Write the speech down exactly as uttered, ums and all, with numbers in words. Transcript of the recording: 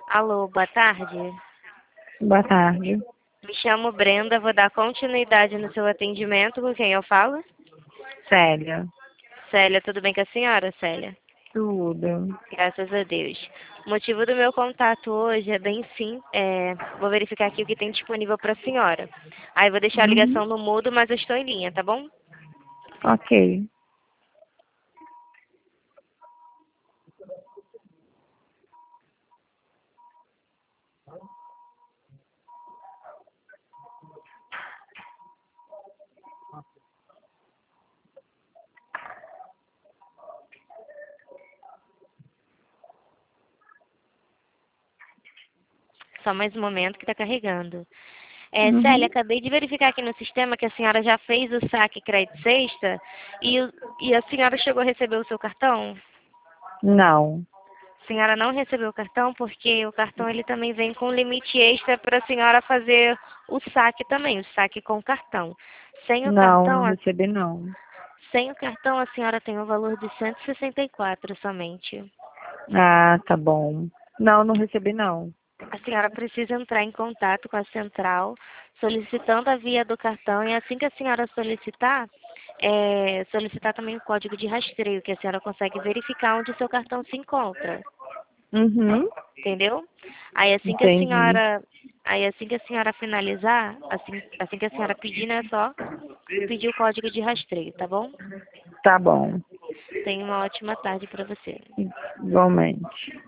Alô, boa tarde. Boa tarde. Me chamo Brenda, vou dar continuidade no seu atendimento. Com quem eu falo? Célia. Célia, tudo bem com a senhora, Célia? Tudo. Graças a Deus. O motivo do meu contato hoje é bem sim, é, vou verificar aqui o que tem disponível para a senhora. Aí vou deixar a Uhum. ligação no mudo, mas eu estou em linha, tá bom? Ok. Só mais um momento que está carregando. É, Célia, Uhum. acabei de verificar aqui no sistema que a senhora já fez o saque crédito sexta e, o- e a senhora chegou a receber o seu cartão? Não. A senhora não recebeu o cartão porque o cartão ele também vem com limite extra para a senhora fazer o saque também, o saque com cartão. Sem o Não, cartão, não a- recebi não. sem o cartão a senhora tem o valor de cento e sessenta e quatro somente. Ah, tá bom. Não, não recebi não. A senhora precisa entrar em contato com a central solicitando a via do cartão e assim que a senhora solicitar, é, solicitar também o código de rastreio, que a senhora consegue verificar onde o seu cartão se encontra. Uhum. Entendeu? Aí assim que a Entendi. senhora, aí assim que a senhora finalizar, assim, assim que a senhora pedir, né, só pedir o código de rastreio, tá bom? Tá bom. Tenha uma ótima tarde para você. Igualmente.